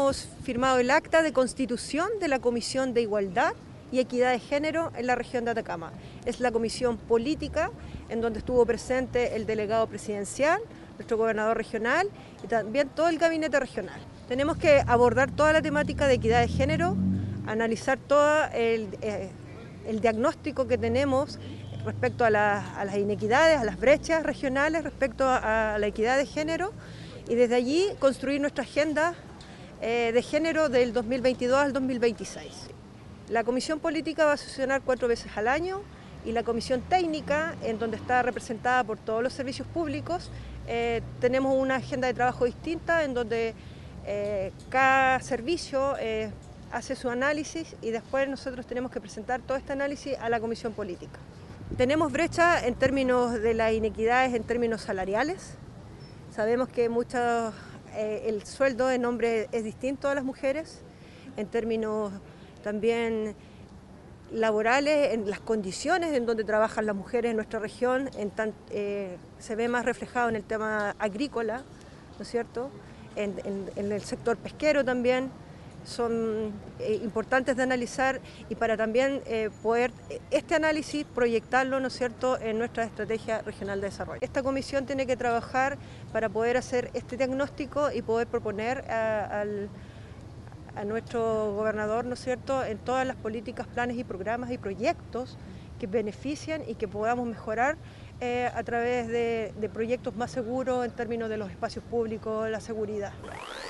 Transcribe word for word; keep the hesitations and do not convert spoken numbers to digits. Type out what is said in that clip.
hemos firmado el acta de constitución de la Comisión de Igualdad y Equidad de Género en la región de Atacama. Es la comisión política en donde estuvo presente el delegado presidencial, nuestro gobernador regional y también todo el gabinete regional. Tenemos que abordar toda la temática de equidad de género, analizar todo el, eh, el diagnóstico que tenemos respecto a, la, a las inequidades, a las brechas regionales respecto a, a la equidad de género y desde allí construir nuestra agenda eh, de género del dos mil veintidós al dos mil veintiséis. La comisión política va a sesionar cuatro veces al año y la comisión técnica, en donde está representada por todos los servicios públicos, eh, tenemos una agenda de trabajo distinta en donde eh, cada servicio eh, hace su análisis y después nosotros tenemos que presentar todo este análisis a la comisión política. Tenemos brecha en términos de las inequidades, en términos salariales. Sabemos que muchos, eh, el sueldo en hombres es distinto a las mujeres, en términos también laborales, en las condiciones en donde trabajan las mujeres en nuestra región, en tan, eh, se ve más reflejado en el tema agrícola, ¿no es cierto?, en, en, en el sector pesquero también. Son eh, importantes de analizar y para también eh, poder este análisis proyectarlo, ¿no es cierto?, en nuestra estrategia regional de desarrollo. Esta comisión tiene que trabajar para poder hacer este diagnóstico y poder proponer a, al, a nuestro gobernador, ¿no es cierto?, en todas las políticas, planes y programas y proyectos que benefician y que podamos mejorar eh, a través de, de proyectos más seguros en términos de los espacios públicos, la seguridad.